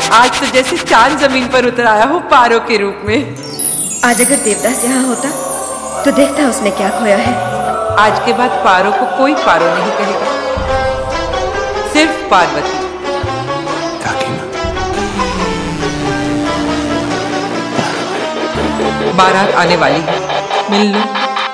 आज तो जैसे चांद जमीन पर उतर आया हो पारो के रूप में। आज अगर देवदास यहाँ होता तो देखता उसने क्या खोया है। आज के बाद पारो को कोई पारो नहीं कहेगा, सिर्फ पार्वती। बारात आने वाली है, मिल लो।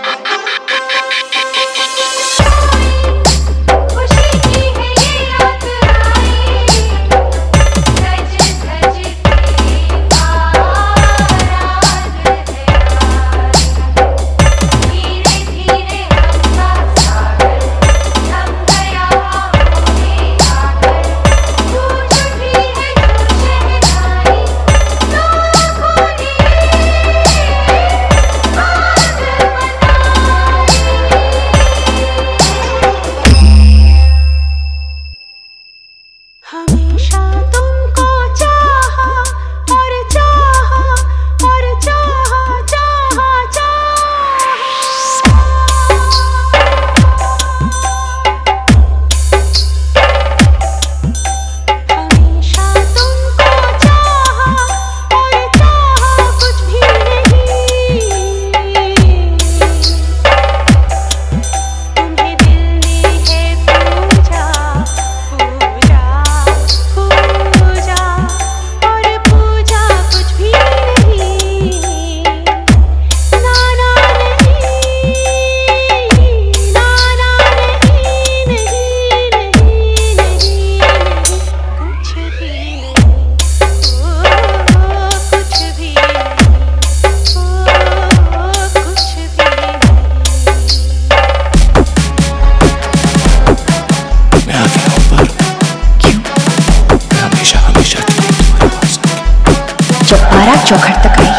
जब बारात चौखट तक आई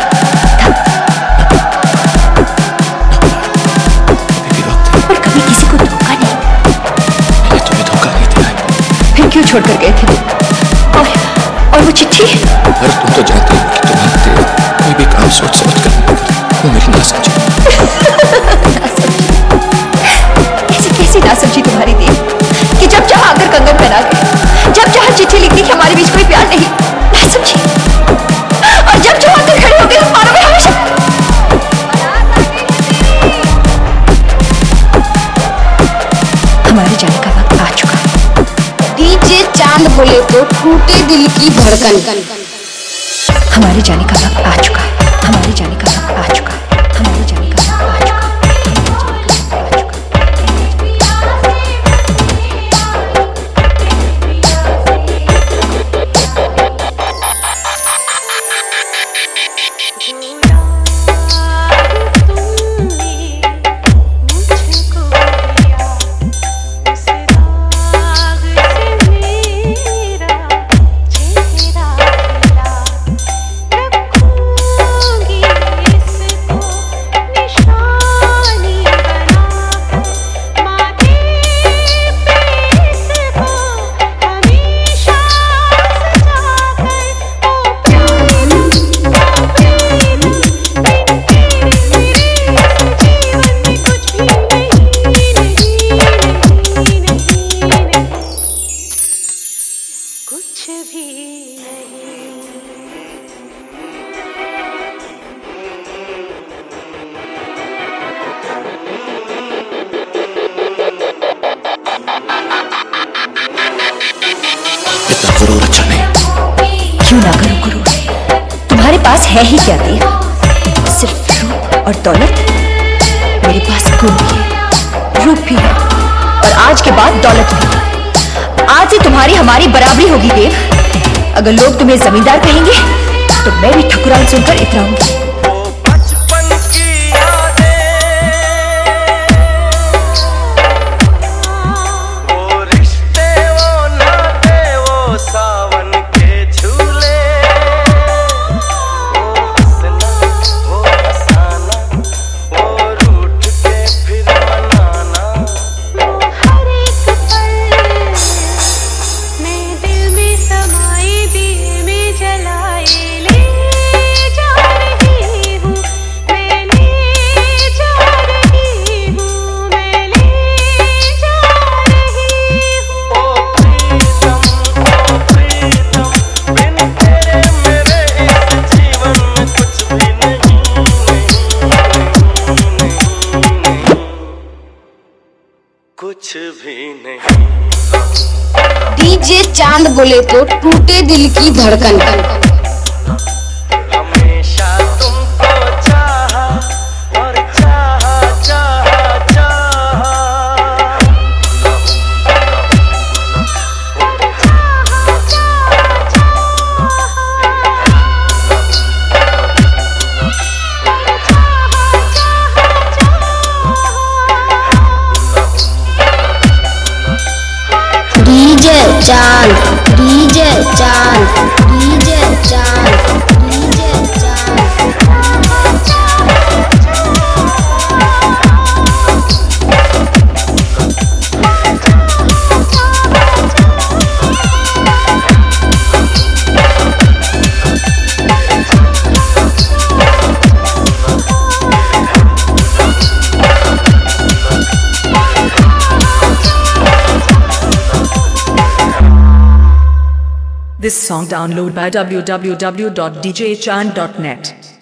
पर कभी किसी को धोखा नहीं। मैंने तुम्हें धोखा नहीं दिया। फिर क्यों छोड़कर गए थे तुम? और वो चिट्ठी? अरे तुम तो जानते हो कि तुम्हारे देव कोई भी काम सोच समझ कर नहीं करते। वो मेरी नासमझी। कैसी नासमझी तुम्हारी देव कि जब चाहा आकर कंगन पहना गए, जब चाहा चिट्ठी लिख दी कि हमारे बीच कोई प्यार नहीं। नासमझी। और जब चाहा आकर खड़े हो गए हमारे में हमेशा। हमारे जाने का वक्त आ चुका। डीजे चांद बोले तो टूटे दिल की धड़कन। हमारे जाने का वक्त आ चुका। हमारे जाने का वक्त आ चुका। हमारे जाने का वक्त आ चुका। गुरूर अच्छा नहीं। क्यों ना करो गुरूर? तुम्हारे पास है ही क्या देव? सिर्फ रूप और दौलत। मेरे पास गुण भी है, रूप भी है और आज के बाद दौलत भी। आज से तुम्हारी हमारी बराबरी होगी देव। अगर लोग तुम्हें जमींदार कहेंगे तो मैं भी ठकुरान सुनकर इतराऊंगी। समाई दिल में जलाए ले जा रही चांद बोले तो टूटे दिल की धड़कन। हमेशा तुमको चाहा और चाहा चाहा चाहा। डीजे चांद, डीजे चांद, डीजे चांद, डीजे चांद। This song download by www.djchan.net.